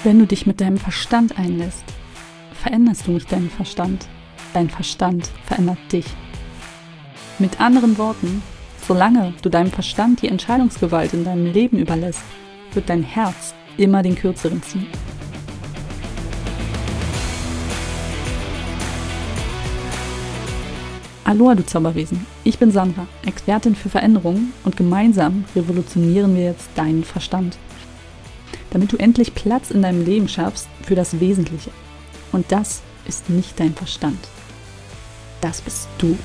Wenn du dich mit deinem Verstand einlässt, veränderst du nicht deinen Verstand. Dein Verstand verändert dich. Mit anderen Worten, solange du deinem Verstand die Entscheidungsgewalt in deinem Leben überlässt, wird dein Herz immer den Kürzeren ziehen. Aloha, du Zauberwesen. Ich bin Sandra, Expertin für Veränderungen, und gemeinsam revolutionieren wir jetzt deinen Verstand. Damit du endlich Platz in deinem Leben schaffst für das Wesentliche. Und das ist nicht dein Verstand. Das bist du.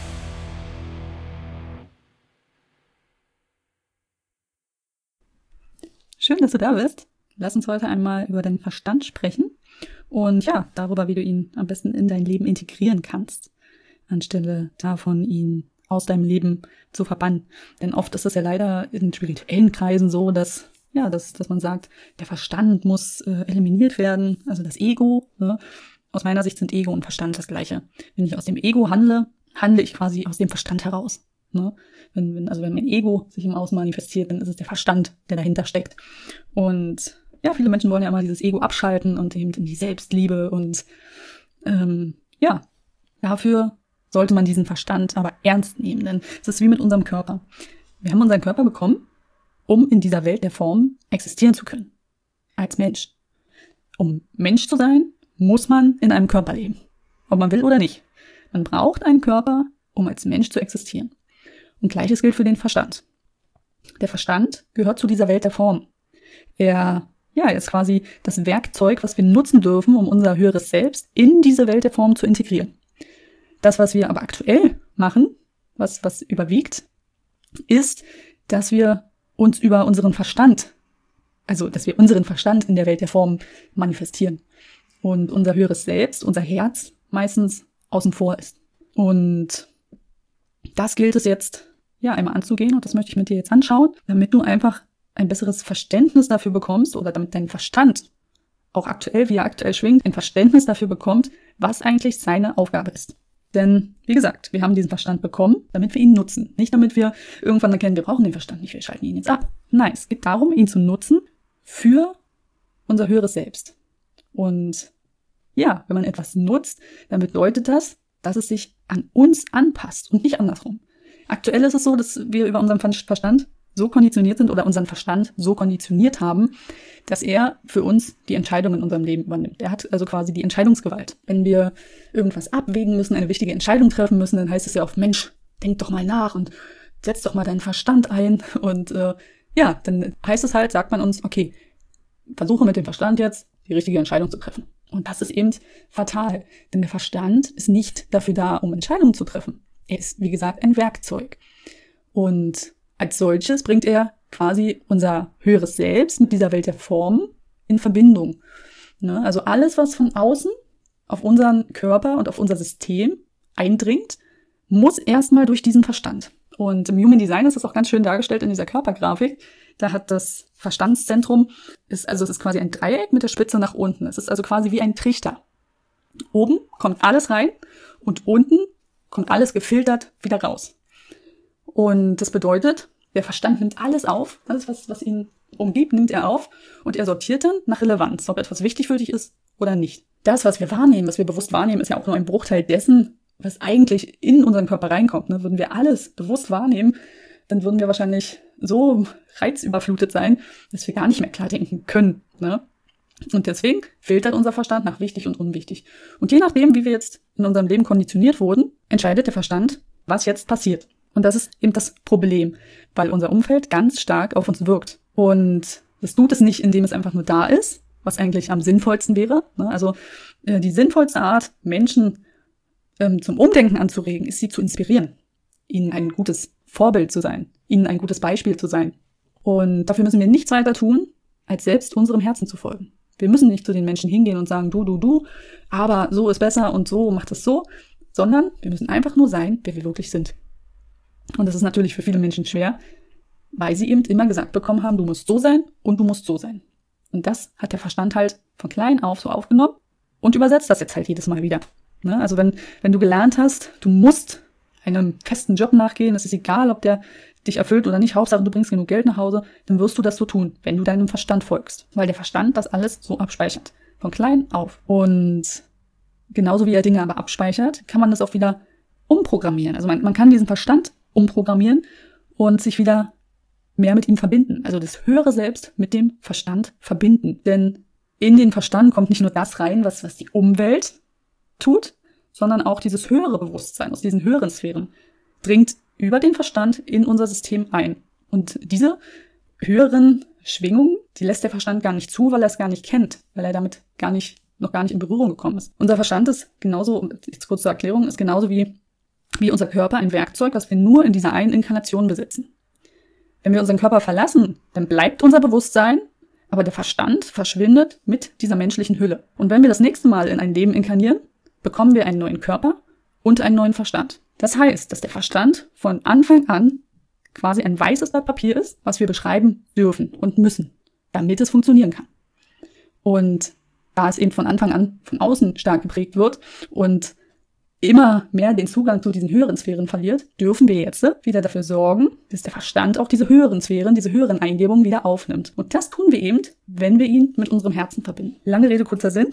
Schön, dass du da bist. Lass uns heute einmal über deinen Verstand sprechen und darüber, wie du ihn am besten in dein Leben integrieren kannst, anstelle davon, ihn aus deinem Leben zu verbannen. Denn oft ist es ja leider in spirituellen Kreisen so, dass man sagt, der Verstand muss eliminiert werden, also das Ego. Ne? Aus meiner Sicht sind Ego und Verstand das Gleiche. Wenn ich aus dem Ego handle ich quasi aus dem Verstand heraus. Ne? Wenn mein Ego sich im Außen manifestiert, dann ist es der Verstand, der dahinter steckt. Und viele Menschen wollen ja immer dieses Ego abschalten und eben in die Selbstliebe. Und dafür sollte man diesen Verstand aber ernst nehmen. Denn es ist wie mit unserem Körper. Wir haben unseren Körper bekommen, um in dieser Welt der Form existieren zu können. Als Mensch. Um Mensch zu sein, muss man in einem Körper leben. Ob man will oder nicht. Man braucht einen Körper, um als Mensch zu existieren. Und Gleiches gilt für den Verstand. Der Verstand gehört zu dieser Welt der Form. Er ist quasi das Werkzeug, was wir nutzen dürfen, um unser höheres Selbst in diese Welt der Form zu integrieren. Das, was wir aber aktuell machen, was überwiegt, ist, dass wir uns über unseren Verstand, dass wir unseren Verstand in der Welt der Form manifestieren. Und unser höheres Selbst, unser Herz meistens außen vor ist. Und das gilt es jetzt einmal anzugehen, und das möchte ich mit dir jetzt anschauen, damit du einfach ein besseres Verständnis dafür bekommst, oder damit dein Verstand auch aktuell, wie er aktuell schwingt, ein Verständnis dafür bekommt, was eigentlich seine Aufgabe ist. Denn, wie gesagt, wir haben diesen Verstand bekommen, damit wir ihn nutzen. Nicht damit wir irgendwann erkennen, wir brauchen den Verstand nicht, wir schalten ihn jetzt ab. Nein, es geht darum, ihn zu nutzen für unser höheres Selbst. Und wenn man etwas nutzt, dann bedeutet das, dass es sich an uns anpasst und nicht andersrum. Aktuell ist es so, dass wir über unseren Verstand so konditioniert sind oder unseren Verstand so konditioniert haben, dass er für uns die Entscheidung in unserem Leben übernimmt. Er hat also quasi die Entscheidungsgewalt. Wenn wir irgendwas abwägen müssen, eine wichtige Entscheidung treffen müssen, dann heißt es ja oft, Mensch, denk doch mal nach und setz doch mal deinen Verstand ein. Und dann heißt es halt, sagt man uns, okay, versuche mit dem Verstand jetzt die richtige Entscheidung zu treffen. Und das ist eben fatal, denn der Verstand ist nicht dafür da, um Entscheidungen zu treffen. Er ist, wie gesagt, ein Werkzeug. Und als solches bringt er quasi unser höheres Selbst mit dieser Welt der Form in Verbindung. Ne? Also alles, was von außen auf unseren Körper und auf unser System eindringt, muss erstmal durch diesen Verstand. Und im Human Design ist das auch ganz schön dargestellt in dieser Körpergrafik. Da hat das Verstandszentrum, es ist quasi ein Dreieck mit der Spitze nach unten. Es ist also quasi wie ein Trichter. Oben kommt alles rein und unten kommt alles gefiltert wieder raus. Und das bedeutet, der Verstand nimmt alles auf, alles, was ihn umgibt, nimmt er auf, und er sortiert dann nach Relevanz, ob etwas wichtig für dich ist oder nicht. Das, was wir wahrnehmen, was wir bewusst wahrnehmen, ist ja auch nur ein Bruchteil dessen, was eigentlich in unseren Körper reinkommt. Ne? Würden wir alles bewusst wahrnehmen, dann würden wir wahrscheinlich so reizüberflutet sein, dass wir gar nicht mehr klar denken können. Ne? Und deswegen filtert unser Verstand nach wichtig und unwichtig. Und je nachdem, wie wir jetzt in unserem Leben konditioniert wurden, entscheidet der Verstand, was jetzt passiert. Und das ist eben das Problem, weil unser Umfeld ganz stark auf uns wirkt. Und das tut es nicht, indem es einfach nur da ist, was eigentlich am sinnvollsten wäre. Ne? Also die sinnvollste Art, Menschen zum Umdenken anzuregen, ist, sie zu inspirieren, ihnen ein gutes Vorbild zu sein, ihnen ein gutes Beispiel zu sein. Und dafür müssen wir nichts weiter tun, als selbst unserem Herzen zu folgen. Wir müssen nicht zu den Menschen hingehen und sagen, du, aber so ist besser und so macht es so, sondern wir müssen einfach nur sein, wer wir wirklich sind. Und das ist natürlich für viele Menschen schwer, weil sie eben immer gesagt bekommen haben, du musst so sein und du musst so sein. Und das hat der Verstand halt von klein auf so aufgenommen und übersetzt das jetzt halt jedes Mal wieder. Ne? Also wenn du gelernt hast, du musst einem festen Job nachgehen, es ist egal, ob der dich erfüllt oder nicht, Hauptsache du bringst genug Geld nach Hause, dann wirst du das so tun, wenn du deinem Verstand folgst. Weil der Verstand das alles so abspeichert. Von klein auf. Und genauso wie er Dinge aber abspeichert, kann man das auch wieder umprogrammieren. Also man kann diesen Verstand umprogrammieren und sich wieder mehr mit ihm verbinden. Also das höhere Selbst mit dem Verstand verbinden. Denn in den Verstand kommt nicht nur das rein, was die Umwelt tut, sondern auch dieses höhere Bewusstsein aus diesen höheren Sphären dringt über den Verstand in unser System ein. Und diese höheren Schwingungen, die lässt der Verstand gar nicht zu, weil er es gar nicht kennt, weil er damit noch gar nicht in Berührung gekommen ist. Unser Verstand ist genauso, jetzt kurz zur Erklärung, ist genauso wie unser Körper ein Werkzeug, das wir nur in dieser einen Inkarnation besitzen. Wenn wir unseren Körper verlassen, dann bleibt unser Bewusstsein, aber der Verstand verschwindet mit dieser menschlichen Hülle. Und wenn wir das nächste Mal in ein Leben inkarnieren, bekommen wir einen neuen Körper und einen neuen Verstand. Das heißt, dass der Verstand von Anfang an quasi ein weißes Blatt Papier ist, was wir beschreiben dürfen und müssen, damit es funktionieren kann. Und da es eben von Anfang an von außen stark geprägt wird und immer mehr den Zugang zu diesen höheren Sphären verliert, dürfen wir jetzt wieder dafür sorgen, dass der Verstand auch diese höheren Sphären, diese höheren Eingebungen wieder aufnimmt. Und das tun wir eben, wenn wir ihn mit unserem Herzen verbinden. Lange Rede, kurzer Sinn.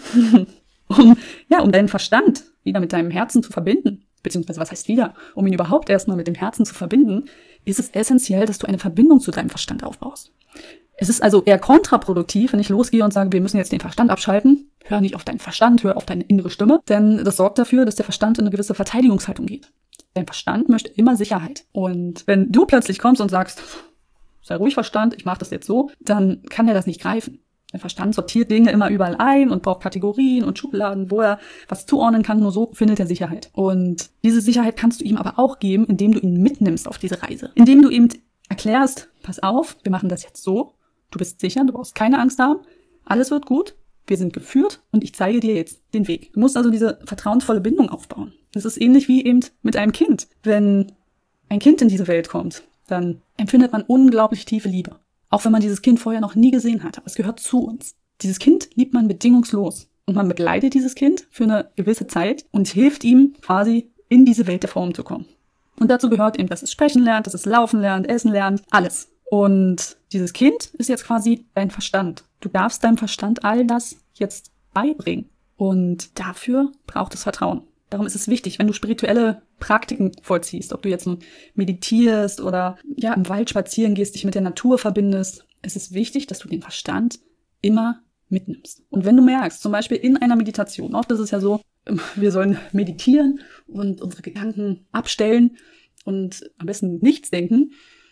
um deinen Verstand wieder mit deinem Herzen zu verbinden, beziehungsweise was heißt wieder, um ihn überhaupt erstmal mit dem Herzen zu verbinden, ist es essentiell, dass du eine Verbindung zu deinem Verstand aufbaust. Es ist also eher kontraproduktiv, wenn ich losgehe und sage, wir müssen jetzt den Verstand abschalten. Hör nicht auf deinen Verstand, hör auf deine innere Stimme, denn das sorgt dafür, dass der Verstand in eine gewisse Verteidigungshaltung geht. Dein Verstand möchte immer Sicherheit. Und wenn du plötzlich kommst und sagst, sei ruhig Verstand, ich mache das jetzt so, dann kann er das nicht greifen. Der Verstand sortiert Dinge immer überall ein und braucht Kategorien und Schubladen, wo er was zuordnen kann. Nur so findet er Sicherheit. Und diese Sicherheit kannst du ihm aber auch geben, indem du ihn mitnimmst auf diese Reise. Indem du ihm erklärst, pass auf, wir machen das jetzt so. Du bist sicher, du brauchst keine Angst haben. Alles wird gut. Wir sind geführt und ich zeige dir jetzt den Weg. Du musst also diese vertrauensvolle Bindung aufbauen. Das ist ähnlich wie eben mit einem Kind. Wenn ein Kind in diese Welt kommt, dann empfindet man unglaublich tiefe Liebe. Auch wenn man dieses Kind vorher noch nie gesehen hat. Aber es gehört zu uns. Dieses Kind liebt man bedingungslos. Und man begleitet dieses Kind für eine gewisse Zeit und hilft ihm quasi in diese Welt der Form zu kommen. Und dazu gehört eben, dass es sprechen lernt, dass es laufen lernt, essen lernt, alles. Und dieses Kind ist jetzt quasi dein Verstand. Du darfst deinem Verstand all das jetzt beibringen. Und dafür braucht es Vertrauen. Darum ist es wichtig, wenn du spirituelle Praktiken vollziehst, ob du jetzt nun meditierst oder im Wald spazieren gehst, dich mit der Natur verbindest, es ist wichtig, dass du den Verstand immer mitnimmst. Und wenn du merkst, zum Beispiel in einer Meditation, oft ist es ja so, wir sollen meditieren und unsere Gedanken abstellen und am besten nichts denken,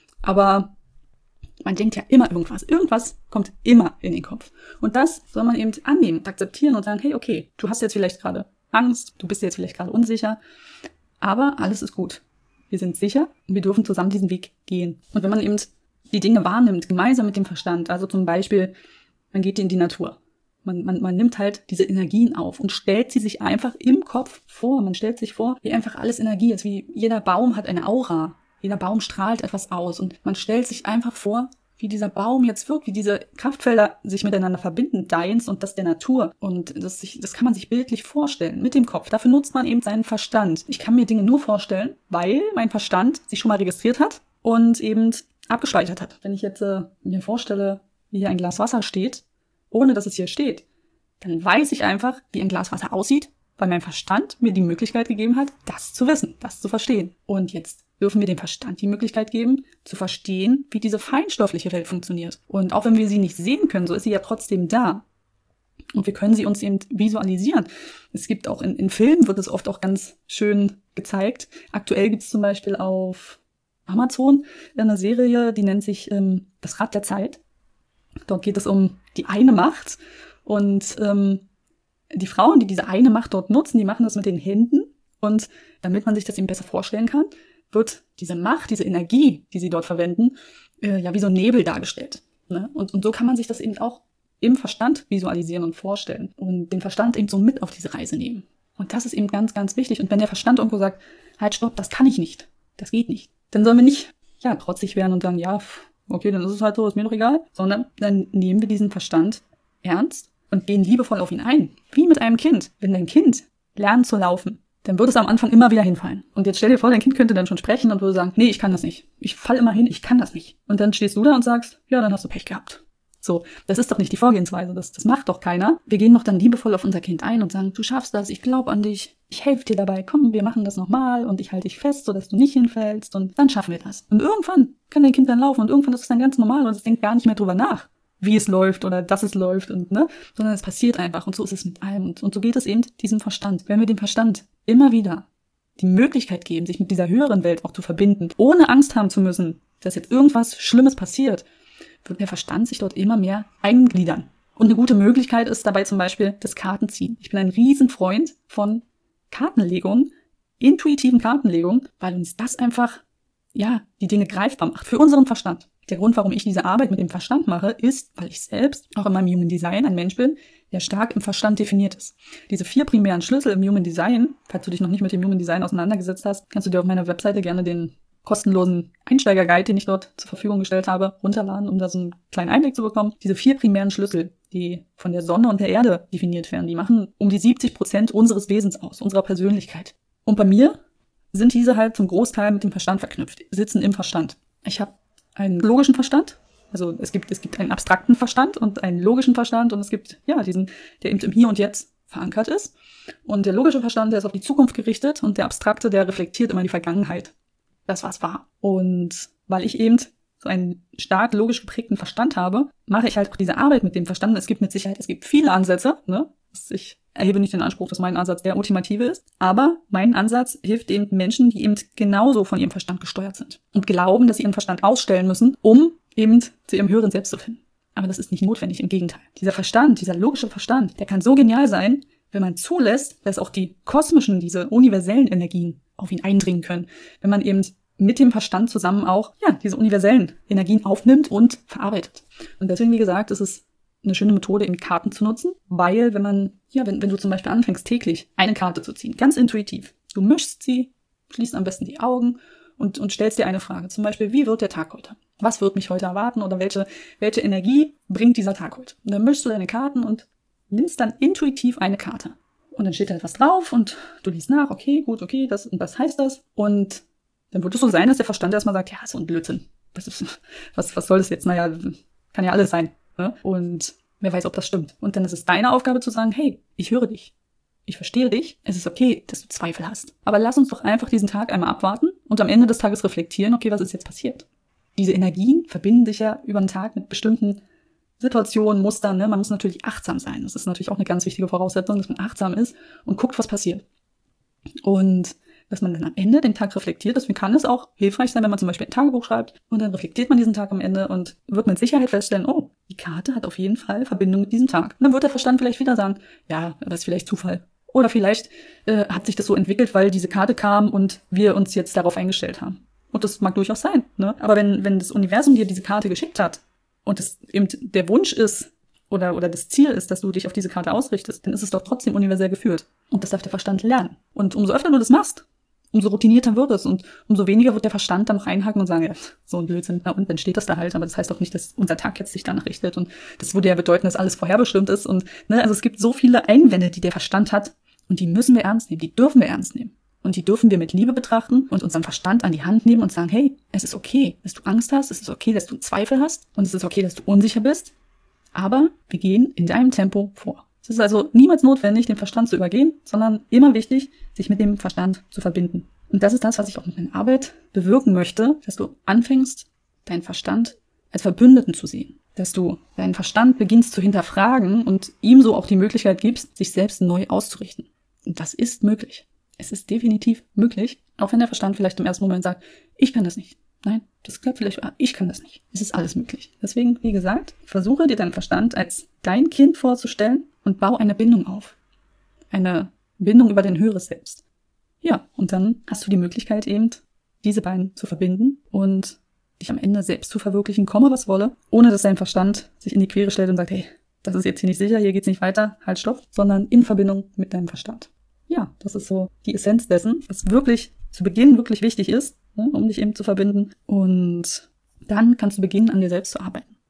aber man denkt ja immer irgendwas. Irgendwas kommt immer in den Kopf. Und das soll man eben annehmen, akzeptieren und sagen, hey, okay, du hast jetzt vielleicht gerade Angst, du bist jetzt vielleicht gerade unsicher, aber alles ist gut. Wir sind sicher und wir dürfen zusammen diesen Weg gehen. Und wenn man eben die Dinge wahrnimmt, gemeinsam mit dem Verstand, also zum Beispiel, man geht in die Natur. Man nimmt halt diese Energien auf und stellt sie sich einfach im Kopf vor. Man stellt sich vor, wie einfach alles Energie ist, wie jeder Baum hat eine Aura. Jeder Baum strahlt etwas aus und man stellt sich einfach vor, wie dieser Baum jetzt wirkt, wie diese Kraftfelder sich miteinander verbinden, deins und das der Natur. Und das kann man sich bildlich vorstellen, mit dem Kopf. Dafür nutzt man eben seinen Verstand. Ich kann mir Dinge nur vorstellen, weil mein Verstand sich schon mal registriert hat und eben abgespeichert hat. Wenn ich jetzt mir vorstelle, wie hier ein Glas Wasser steht, ohne dass es hier steht, dann weiß ich einfach, wie ein Glas Wasser aussieht, weil mein Verstand mir die Möglichkeit gegeben hat, das zu wissen, das zu verstehen. Und jetzt dürfen wir dem Verstand die Möglichkeit geben, zu verstehen, wie diese feinstoffliche Welt funktioniert. Und auch wenn wir sie nicht sehen können, so ist sie ja trotzdem da. Und wir können sie uns eben visualisieren. Es gibt auch in Filmen, wird es oft auch ganz schön gezeigt. Aktuell gibt es zum Beispiel auf Amazon eine Serie, die nennt sich Das Rad der Zeit. Dort geht es um die eine Macht. Und die Frauen, die diese eine Macht dort nutzen, die machen das mit den Händen. Und damit man sich das eben besser vorstellen kann, wird diese Macht, diese Energie, die sie dort verwenden, wie so ein Nebel dargestellt. Ne? Und so kann man sich das eben auch im Verstand visualisieren und vorstellen und den Verstand eben so mit auf diese Reise nehmen. Und das ist eben ganz, ganz wichtig. Und wenn der Verstand irgendwo sagt, halt, stopp, das kann ich nicht, das geht nicht, dann sollen wir nicht trotzig werden und sagen, ja, okay, dann ist es halt so, ist mir doch egal, sondern dann nehmen wir diesen Verstand ernst und gehen liebevoll auf ihn ein. Wie mit einem Kind. Wenn dein Kind lernt zu laufen, dann würde es am Anfang immer wieder hinfallen. Und jetzt stell dir vor, dein Kind könnte dann schon sprechen und würde sagen, nee, ich kann das nicht. Ich falle immer hin, ich kann das nicht. Und dann stehst du da und sagst, ja, dann hast du Pech gehabt. So, das ist doch nicht die Vorgehensweise, das macht doch keiner. Wir gehen noch dann liebevoll auf unser Kind ein und sagen, du schaffst das, ich glaube an dich, ich helfe dir dabei, komm, wir machen das nochmal und ich halte dich fest, sodass du nicht hinfällst und dann schaffen wir das. Und irgendwann kann dein Kind dann laufen und irgendwann ist es dann ganz normal und es denkt gar nicht mehr drüber nach, wie es läuft oder dass es läuft und sondern es passiert einfach und so ist es mit allem und so geht es eben diesem Verstand. Wenn wir dem Verstand immer wieder die Möglichkeit geben, sich mit dieser höheren Welt auch zu verbinden, ohne Angst haben zu müssen, dass jetzt irgendwas Schlimmes passiert, wird der Verstand sich dort immer mehr eingliedern. Und eine gute Möglichkeit ist dabei zum Beispiel das Kartenziehen. Ich bin ein Riesenfreund von Kartenlegung, intuitiven Kartenlegung, weil uns das einfach, die Dinge greifbar macht für unseren Verstand. Der Grund, warum ich diese Arbeit mit dem Verstand mache, ist, weil ich selbst auch in meinem Human Design ein Mensch bin, der stark im Verstand definiert ist. Diese 4 primären Schlüssel im Human Design, falls du dich noch nicht mit dem Human Design auseinandergesetzt hast, kannst du dir auf meiner Webseite gerne den kostenlosen Einsteigerguide, den ich dort zur Verfügung gestellt habe, runterladen, um da so einen kleinen Einblick zu bekommen. Diese 4 primären Schlüssel, die von der Sonne und der Erde definiert werden, die machen um die 70% unseres Wesens aus, unserer Persönlichkeit. Und bei mir sind diese halt zum Großteil mit dem Verstand verknüpft, sitzen im Verstand. Ich habe einen logischen Verstand, also es gibt einen abstrakten Verstand und einen logischen Verstand und es gibt diesen, der eben im Hier und Jetzt verankert ist. Und der logische Verstand, der ist auf die Zukunft gerichtet und der abstrakte, der reflektiert immer die Vergangenheit. Das, was war. Und weil ich eben so einen stark logisch geprägten Verstand habe, mache ich halt auch diese Arbeit mit dem Verstand. Es gibt viele Ansätze, Ich erhebe nicht den Anspruch, dass mein Ansatz der ultimative ist, aber mein Ansatz hilft eben Menschen, die eben genauso von ihrem Verstand gesteuert sind und glauben, dass sie ihren Verstand ausstellen müssen, um eben zu ihrem höheren Selbst zu finden. Aber das ist nicht notwendig, im Gegenteil. Dieser Verstand, dieser logische Verstand, der kann so genial sein, wenn man zulässt, dass auch die kosmischen, diese universellen Energien auf ihn eindringen können. Wenn man eben mit dem Verstand zusammen auch, diese universellen Energien aufnimmt und verarbeitet. Und deswegen, wie gesagt, ist es eine schöne Methode, eben Karten zu nutzen, weil wenn du zum Beispiel anfängst, täglich eine Karte zu ziehen, ganz intuitiv, du mischst sie, schließt am besten die Augen und stellst dir eine Frage. Zum Beispiel, wie wird der Tag heute? Was wird mich heute erwarten? Oder welche Energie bringt dieser Tag heute? Und dann mischst du deine Karten und nimmst dann intuitiv eine Karte. Und dann steht da etwas drauf und du liest nach, okay, gut, okay, das und das heißt das. Und dann wird es so sein, dass der Verstand erstmal sagt, ja, so ein Blödsinn. Was soll das jetzt? Naja, kann ja alles sein. Ne? Und wer weiß, ob das stimmt. Und dann ist es deine Aufgabe zu sagen, hey, ich höre dich. Ich verstehe dich. Es ist okay, dass du Zweifel hast. Aber lass uns doch einfach diesen Tag einmal abwarten und am Ende des Tages reflektieren, okay, was ist jetzt passiert? Diese Energien verbinden sich ja über den Tag mit bestimmten Situationen, Mustern. Man muss natürlich achtsam sein. Das ist natürlich auch eine ganz wichtige Voraussetzung, dass man achtsam ist und guckt, was passiert. Und dass man dann am Ende den Tag reflektiert. Deswegen kann es auch hilfreich sein, wenn man zum Beispiel ein Tagebuch schreibt und dann reflektiert man diesen Tag am Ende und wird mit Sicherheit feststellen, oh, die Karte hat auf jeden Fall Verbindung mit diesem Tag. Und dann wird der Verstand vielleicht wieder sagen, ja, das ist vielleicht Zufall. Oder vielleicht hat sich das so entwickelt, weil diese Karte kam und wir uns jetzt darauf eingestellt haben. Und das mag durchaus sein. Ne? Aber wenn das Universum dir diese Karte geschickt hat und es eben der Wunsch ist oder das Ziel ist, dass du dich auf diese Karte ausrichtest, dann ist es doch trotzdem universell geführt. Und das darf der Verstand lernen. Und umso öfter du das machst, umso routinierter wird es und umso weniger wird der Verstand dann noch einhaken und sagen, ja, so ein Blödsinn, na und dann steht das da halt, aber das heißt doch nicht, dass unser Tag jetzt sich danach richtet und das würde ja bedeuten, dass alles vorherbestimmt ist und also es gibt so viele Einwände, die der Verstand hat und die müssen wir ernst nehmen, die dürfen wir ernst nehmen und die dürfen wir mit Liebe betrachten und unseren Verstand an die Hand nehmen und sagen, hey, es ist okay, dass du Angst hast, es ist okay, dass du Zweifel hast und es ist okay, dass du unsicher bist, aber wir gehen in deinem Tempo vor. Es ist also niemals notwendig, den Verstand zu übergehen, sondern immer wichtig, sich mit dem Verstand zu verbinden. Und das ist das, was ich auch mit meiner Arbeit bewirken möchte, dass du anfängst, deinen Verstand als Verbündeten zu sehen. Dass du deinen Verstand beginnst zu hinterfragen und ihm so auch die Möglichkeit gibst, sich selbst neu auszurichten. Und das ist möglich. Es ist definitiv möglich, auch wenn der Verstand vielleicht im ersten Moment sagt, ich kann das nicht. Nein, das klappt vielleicht, ich kann das nicht. Es ist alles möglich. Deswegen, wie gesagt, versuche dir deinen Verstand als dein Kind vorzustellen und bau eine Bindung auf. Eine Bindung über dein höheres Selbst. Ja, und dann hast du die Möglichkeit eben, diese beiden zu verbinden und dich am Ende selbst zu verwirklichen, komme was wolle, ohne dass dein Verstand sich in die Quere stellt und sagt, hey, das ist jetzt hier nicht sicher, hier geht's nicht weiter, halt stopp, sondern in Verbindung mit deinem Verstand. Ja, das ist so die Essenz dessen, was wirklich zu Beginn wichtig ist, ne, um dich eben zu verbinden. Und dann kannst du beginnen, an dir selbst zu arbeiten.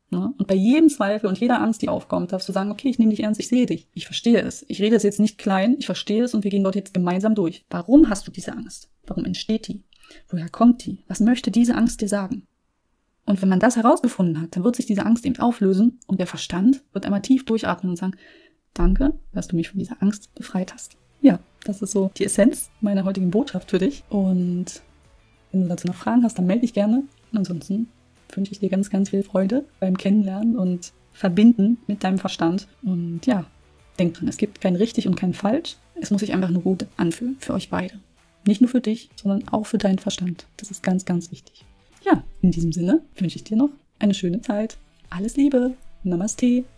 Ne? Und bei jedem Zweifel und jeder Angst, die aufkommt, darfst du sagen, okay, ich nehme dich ernst, ich sehe dich, ich verstehe es. Ich rede es jetzt nicht klein, ich verstehe es und wir gehen dort jetzt gemeinsam durch. Warum hast du diese Angst? Warum entsteht die? Woher kommt die? Was möchte diese Angst dir sagen? Und wenn man das herausgefunden hat, dann wird sich diese Angst eben auflösen und der Verstand wird einmal tief durchatmen und sagen, danke, dass du mich von dieser Angst befreit hast. Ja, das ist so die Essenz meiner heutigen Botschaft für dich. Und wenn du dazu noch Fragen hast, dann melde dich gerne. Und ansonsten wünsche ich dir ganz, ganz viel Freude beim Kennenlernen und Verbinden mit deinem Verstand. Und ja, denk dran, es gibt kein richtig und kein falsch. Es muss sich einfach nur gut anfühlen für euch beide. Nicht nur für dich, sondern auch für deinen Verstand. Das ist ganz, ganz wichtig. Ja, in diesem Sinne wünsche ich dir noch eine schöne Zeit. Alles Liebe. Namaste.